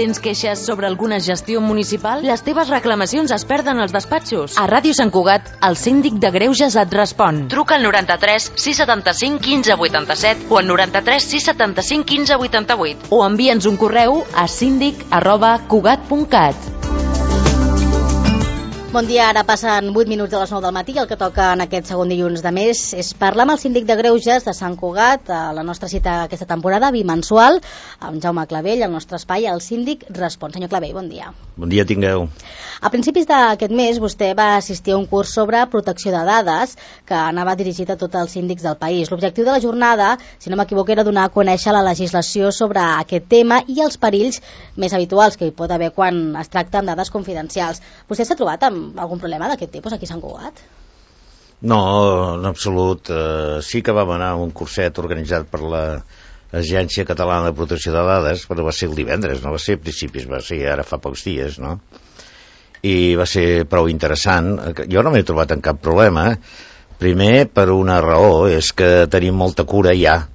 tens queixes sobre alguna gestió municipal? Les teves reclamacions es perden als despatxos. A Ràdio Sant Cugat, el síndic de Greuges et respon. Truca al 93 675 15 87 o al 93 675 15 88 o envia'ns un correu a síndic@cugat.cat. Bon dia, ara passen 8 minuts de les 9 del matí i el que toca en aquest segon dilluns de mes és parlar amb el síndic de Greuges de Sant Cugat, a la nostra cita aquesta temporada bimensual, amb Jaume Clavell, el nostre espai, el síndic respon. Senyor Clavell, bon dia. Bon dia tingueu. A principis d'aquest mes vostè va assistir a un curs sobre protecció de dades que anava dirigit a tots els síndics del país. L'objectiu de la jornada, si no m'equivoco, era donar a conèixer la legislació sobre aquest tema i els perills més habituals que hi pot haver quan es tracta amb dades confidencials. Vostè s'ha trobat amb algun problema d'aquest tipus aquí a Sant Cugat? No, en absolut. Sí que vam anar a un curset organitzat per l'Agència Catalana de Protecció de Dades, però va ser el divendres, no va ser a principis, va ser ara fa pocs dies, no? I va ser prou interessant. Jo no m'he trobat en cap problema. Primer, per una raó, és que tenim molta cura ja,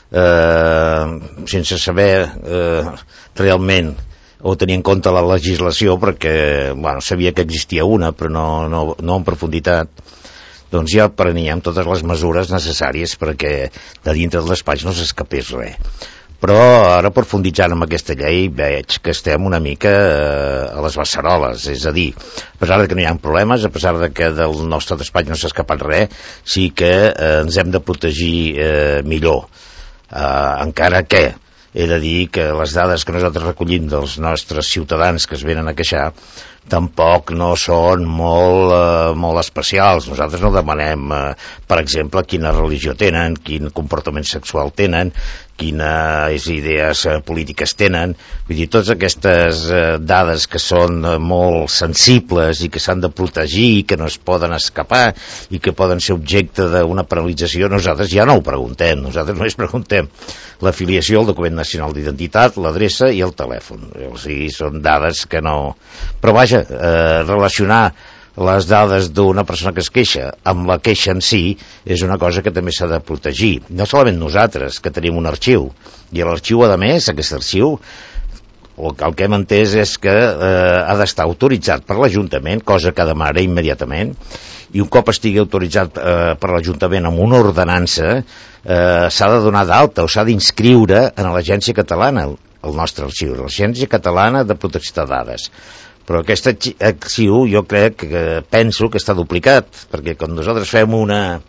sense saber realment o tenir en compte la legislació, perquè sabia que existia una, però no en profunditat. Doncs ja preníem totes les mesures necessàries perquè de dintre del despatx no s'escapés res. Però ara, profunditzant en aquesta llei, veig que estem una mica a les beceroles, és a dir, a pesar que no hi ha problemes, a pesar que del nostre despatx no s'ha escapat res, sí que ens hem de protegir millor. Encara que he de dir que les dades que nosaltres recollim dels nostres ciutadans que es venen a queixar tampoc no són molt especials. Nosaltres no demanem, per exemple, quina religió tenen, quin comportament sexual tenen, quines idees polítiques tenen. Vull dir, totes aquestes dades que són molt sensibles i que s'han de protegir, que no es poden escapar i que poden ser objecte d'una penalització, nosaltres ja no ho preguntem. Nosaltres només preguntem l'afiliació, el document nacional d'identitat, l'adreça i el telèfon. O sigui, són dades que no... Però vaja, relacionar les dades d'una persona que es queixa amb la queixa en si és una cosa que també s'ha de protegir. No solament nosaltres, que tenim un arxiu, i l'arxiu, a més, aquest arxiu, el que hem entès és que ha d'estar autoritzat per l'Ajuntament, cosa que demana immediatament, i un cop estigui autoritzat per l'Ajuntament amb una ordenança, s'ha de donar d'alta o s'ha d'inscriure en l'Agència Catalana, el nostre arxiu, l'Agència Catalana de Protecció de Dades. Però aquest arxiu jo penso que està duplicat, perquè quan nosaltres fem una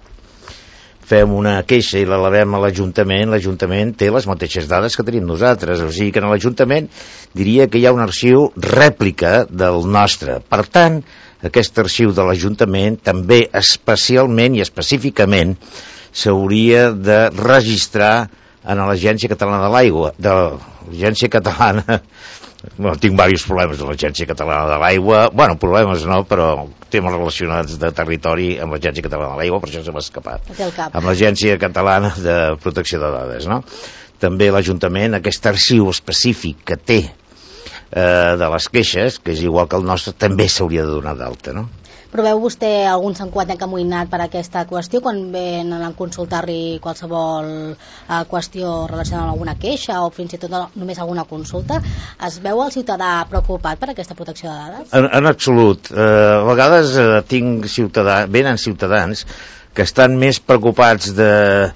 queixa i l'elevem a l'Ajuntament té les mateixes dades que tenim nosaltres, o sigui que en l'Ajuntament diria que hi ha un arxiu rèplica del nostre. Per tant, aquest arxiu de l'Ajuntament també especialment i específicament s'hauria de registrar en l'Agència Catalana de l'Aigua, de l'Agència Catalana... tinc diversos problemes de l'Agència Catalana de l'Aigua, problemes no, però temes relacionats de territori amb l'Agència Catalana de l'Aigua, per això se m'ha escapat. Amb l'Agència Catalana de Protecció de Dades, no? També l'Ajuntament, aquest arxiu específic que té de les queixes, que és igual que el nostre, també s'hauria de donar d'alta, no? Però veu vostè algun santcugatenc amoïnat per aquesta qüestió quan venen a consultar-li qualsevol qüestió relacionada amb alguna queixa o fins i tot només alguna consulta? Es veu el ciutadà preocupat per aquesta protecció de dades? En absolut. A vegades venen ciutadans que estan més preocupats de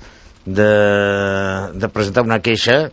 presentar una queixa,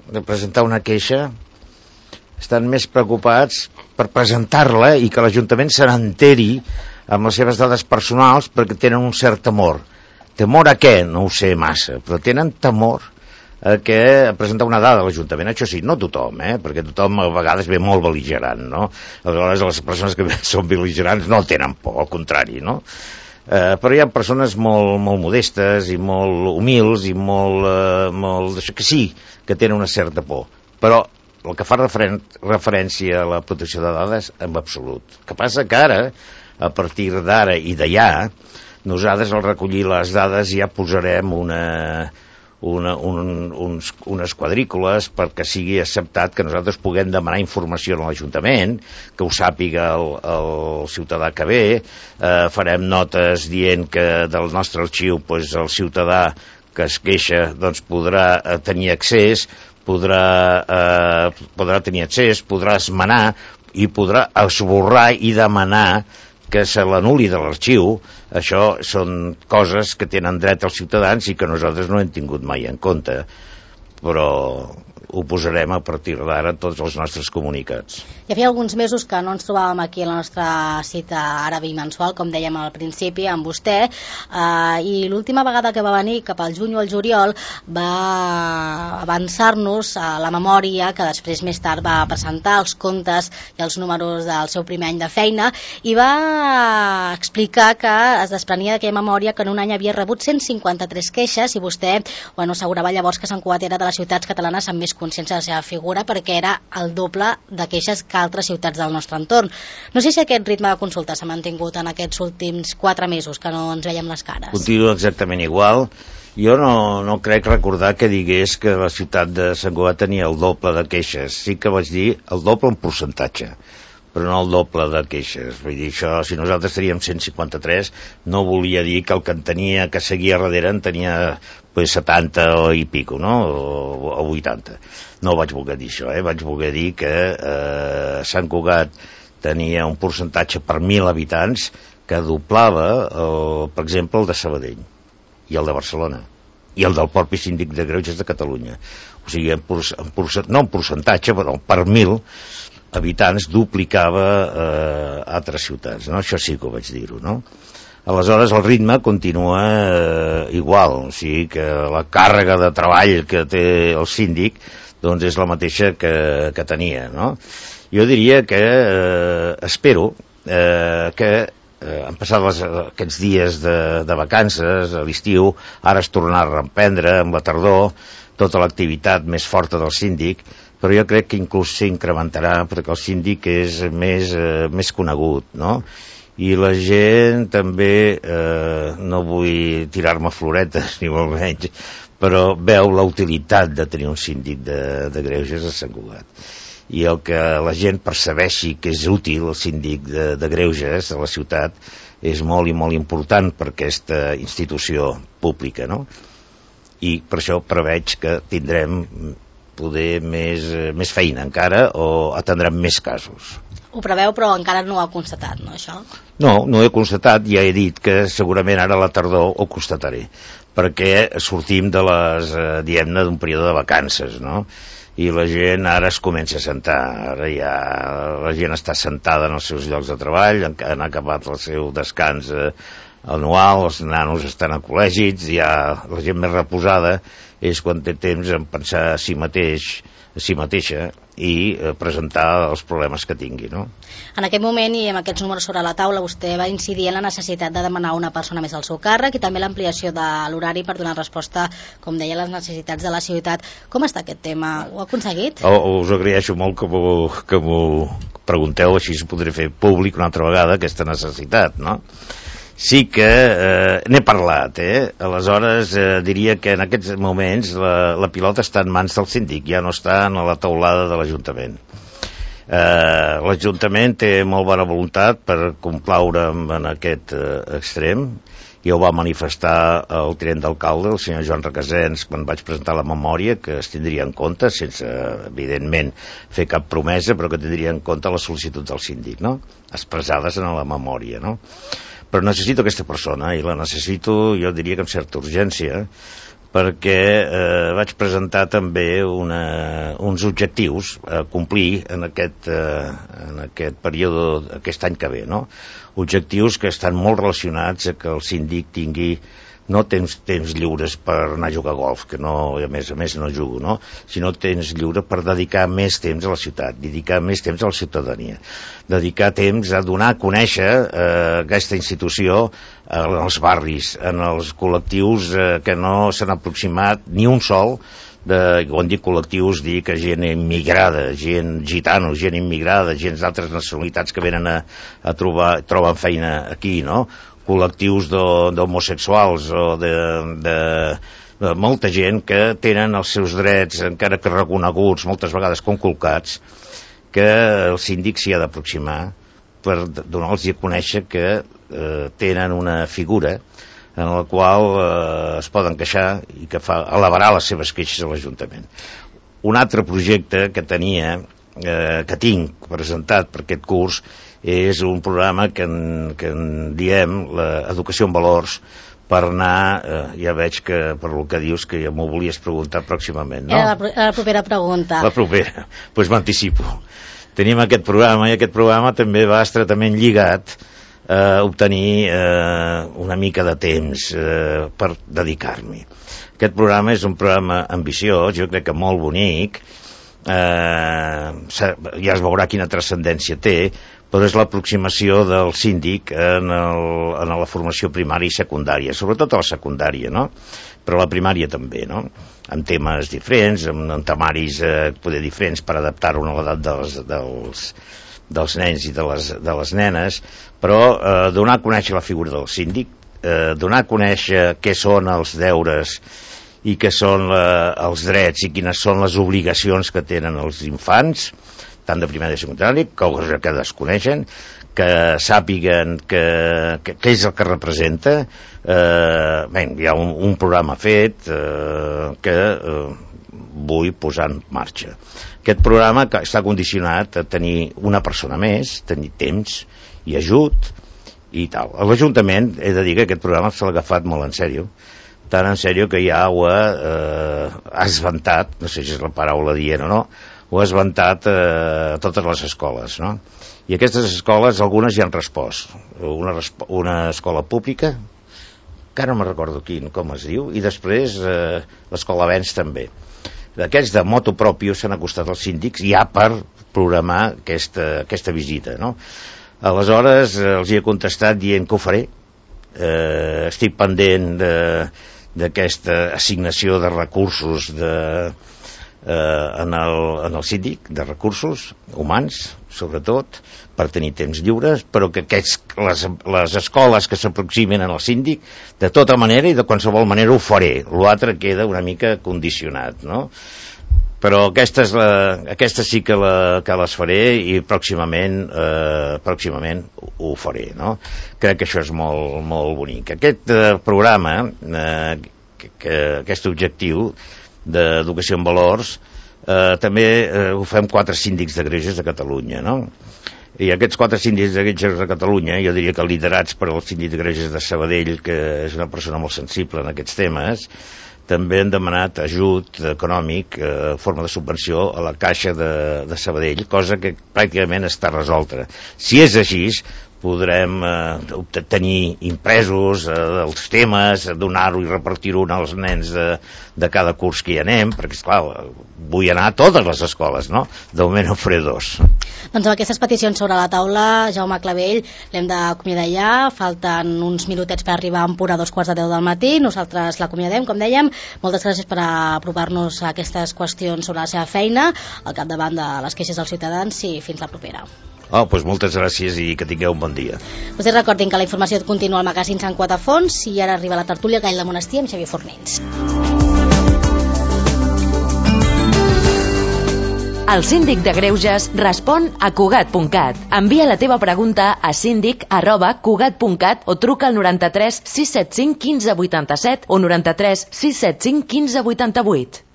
estan més preocupats per presentar-la i que l'Ajuntament se n'enteri amb les seves dades personals perquè tenen un cert temor. Temor a què? No ho sé massa, però tenen temor a presentar una dada a l'Ajuntament. Això sí, no tothom, perquè tothom a vegades ve molt bel·ligerant, no? Aleshores les persones que són bel·ligerants no tenen por, al contrari, no? Però hi ha persones molt modestes i molt humils i molt que sí, que tenen una certa por. Però el que fa referència a la protecció de dades, en absolut. El que passa que ara, a partir d'ara i d'allà, nosaltres al recollir les dades ja posarem unes quadrícules perquè sigui acceptat que nosaltres puguem demanar informació a l'Ajuntament, que ho sàpiga el ciutadà que ve, farem notes dient que del nostre arxiu el ciutadà que es queixa doncs podrà tenir accés, podrà esmenar i podrà esborrar i demanar que se l'anul·li de l'arxiu. Això són coses que tenen dret els ciutadans i que nosaltres no hem tingut mai en compte, però ho posarem a partir d'ara en tots els nostres comunicats. Ja feia alguns mesos que no ens trobàvem aquí a la nostra cita ara bimensual, com dèiem al principi, amb vostè, i l'última vegada que va venir, cap al juny o al juliol, va avançar-nos a la memòria que després més tard va presentar els comptes i els números del seu primer any de feina, i va explicar que es desprenia d'aquella memòria que en un any havia rebut 153 queixes, i vostè assegurava llavors que Sant Cugat era de les ciutats catalanes amb més consciència de la seva figura, perquè era el doble de queixes que altres ciutats del nostre entorn. No sé si aquest ritme de consulta s'ha mantingut en aquests últims 4 mesos que no ens veiem les cares. Continua exactament igual. Jo no crec recordar que digués que la ciutat de Sant Cugat tenia el doble de queixes. Sí que vaig dir el doble en percentatge, però no el doble de queixes. Vull dir, això, si nosaltres teníem 153, no volia dir que el que en tenia, que seguia darrere, en tenia 70 i pico, no? O 80. No vaig voler dir això, vaig voler dir que Sant Cugat tenia un percentatge per 1.000 habitants que doblava, per exemple, el de Sabadell i el de Barcelona i el del propi síndic de Greuges de Catalunya. O sigui, no en percentatge, però per 1.000 habitants duplicava altres ciutats, no? Això sí que ho vaig dir-ho, no? Aleshores el ritme continua igual, o sigui que la càrrega de treball que té el síndic doncs és la mateixa que tenia, no? Jo diria que espero que han passat aquests dies de vacances, a l'estiu, ara es tornarà a reprendre amb la tardor tota l'activitat més forta del síndic, però jo crec que inclús s'incrementarà perquè el síndic és més conegut, no? I la gent també, no vull tirar-me floretes ni molt menys, però veu la utilitat de tenir un síndic de Greuges a Sant Cugat. I el que la gent percebeixi que és útil el síndic de Greuges a la ciutat és molt i molt important per aquesta institució pública, no? I per això preveig que tindrem poder més feina encara o atendrem més casos. Ho preveu, però encara no ho ha constatat, no, això? No ho he constatat, ja he dit que segurament ara a la tardor ho constataré, perquè sortim de diguem-ne, d'un període de vacances, no? I la gent ara es comença a sentar, ara ja la gent està sentada en els seus llocs de treball, han acabat el seu descans anual, els nanos estan a col·legis, ja la gent més reposada és quan té temps en pensar a si mateixa i presentar els problemes que tingui, no? En aquest moment i amb aquests números sobre la taula vostè va incidir en la necessitat de demanar una persona més al seu càrrec i també l'ampliació de l'horari per donar resposta, com deia, a les necessitats de la ciutat. Com està aquest tema? Ho ha aconseguit? Us agraeixo molt que m'ho pregunteu, així es podré fer públic una altra vegada aquesta necessitat, no? Sí que n'he parlat, aleshores diria que en aquests moments la pilota està en mans del síndic, ja no està en la taulada de l'Ajuntament. L'Ajuntament té molt bona voluntat per complaure en aquest extrem, ja ho va manifestar el tinent d'alcalde, el senyor Joan Requesens, quan vaig presentar la memòria, que es tindria en compte, sense, evidentment, fer cap promesa, però que tindria en compte la sol·licitud del síndic, no? Expressades en la memòria, no? Però necessito aquesta persona, i la necessito, jo diria que amb certa urgència, perquè vaig presentar també uns objectius a complir en aquest període, aquest any que ve, no? Objectius que estan molt relacionats a que el síndic tingui no temps lliures per anar a jugar a golf, que no, a més no jugo, no? Sinó temps lliure per dedicar més temps a la ciutat, dedicar més temps a la ciutadania, dedicar temps a donar a conèixer aquesta institució en els barris, en els col·lectius que no s'han aproximat ni un sol. Quan dic col·lectius dic que gent immigrada, gent gitanos, gent immigrada, gent d'altres nacionalitats que venen a troben feina aquí, no? Col·lectius d'homosexuals o de molta gent que tenen els seus drets encara que reconeguts, moltes vegades conculcats, que el síndic s'hi ha d'aproximar per donar-los a conèixer que tenen una figura en la qual es poden queixar i que elevarà les seves queixes a l'Ajuntament. Un altre projecte que que tinc presentat per aquest curs és un programa que en diem l'educació en valors, per anar, ja veig que per el que dius que ja m'ho volies preguntar pròximament, no? Era la propera pregunta. La propera, doncs m'anticipo. Tenim aquest programa i aquest programa també va estretament lligat a obtenir una mica de temps per dedicar-m'hi. Aquest programa és un programa ambiciós, jo crec que molt bonic, ja es veurà quina transcendència té, però és l'aproximació del síndic en la formació primària i secundària, sobretot a la secundària, no? Però a la primària també, no? Amb temes diferents, amb temaris poder diferents per adaptar-ho a l'edat dels nens i de les nenes, però donar a conèixer la figura del síndic, donar a conèixer què són els deures i què són els drets i quines són les obligacions que tenen els infants, tant de primària i secundària, coses que desconeixen, que sàpiguen què és el que representa. Hi ha un programa fet que vull posar en marxa. Aquest programa està condicionat a tenir una persona més, tenir temps i ajut i tal. A l'Ajuntament he de dir que aquest programa se l'ha agafat molt en sèrio, tan en sèrio que ja ho ha esventat, no sé si és la paraula dient o no, ho ha esventat a totes les escoles, no? I aquestes escoles, algunes ja han respost. Una escola pública, que ara no me'n recordo com es diu, i després l'escola Avenç també. Aquests de moto propio s'han acostat als síndics ja per programar aquesta visita, no? Aleshores els hi he contestat dient que ho faré. Estic pendent d'aquesta assignació de recursos en el síndic, de recursos humans, sobretot, per tenir temps lliures, però que les escoles que s'aproximen al síndic, de tota manera i de qualsevol manera ho faré. L'altre queda una mica condicionat, no? Però aquestes sí que les faré i pròximament ho faré, no? Crec que això és molt, molt bonic. Aquest programa, aquest objectiu d'educació en valors, també ho fem 4 síndics de greuges de Catalunya, no? I aquests 4 síndics de greuges de Catalunya, jo diria que liderats per el síndic de greuges de Sabadell, que és una persona molt sensible en aquests temes, també han demanat ajut econòmic en forma de subvenció a la Caixa de Sabadell, cosa que pràcticament està resolta. Si és així, podrem tenir impresos els temes, donar-ho i repartir-ho als nens de cada curs que hi anem, perquè, esclar, vull anar a totes les escoles, no? De moment en faré 2. Doncs amb aquestes peticions sobre la taula, Jaume Clavell, l'hem d'acomiadar ja, falten uns minutets per arribar a Empura a 2:15 del matí, nosaltres l'acomiadem, com dèiem. Moltes gràcies per apropar-nos a aquestes qüestions sobre la seva feina, al capdavant de les queixes dels ciutadans, i fins la propera. Doncs moltes gràcies i que tingueu un bon dia. Vostès recordin que la informació continua al magazín Sant Quatre Fonts i ara arriba la tertúlia Gall de Monestir amb Xavier Fornells. El síndic de Greuges respon a Cugat.cat. Envia la teva pregunta a síndic@cugat.cat o truca al 93 675 15 87 o 93 675 15 88.